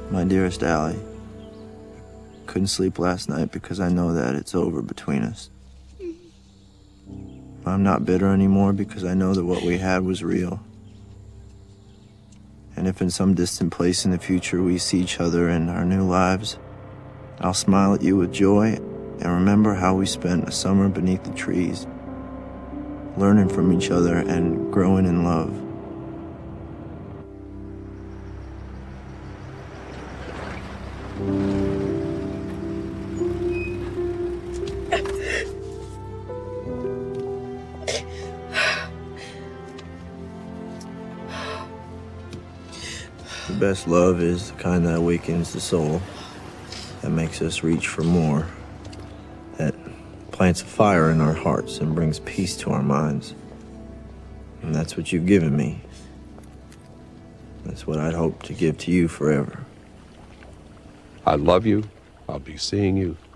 My dearest Allie, couldn't sleep last night because I know that it's over between us. I'm not bitter anymore because I know that what we had was real. And if in some distant place in the future we see each other in our new lives, I'll smile at you with joy and remember how we spent a summer beneath the trees, learning from each other and growing in love. The best love is the kind that awakens the soul, that makes us reach for more, that plants a fire in our hearts and brings peace to our minds. And that's what you've given me. That's what I'd hope to give to you forever. I love you. I'll be seeing you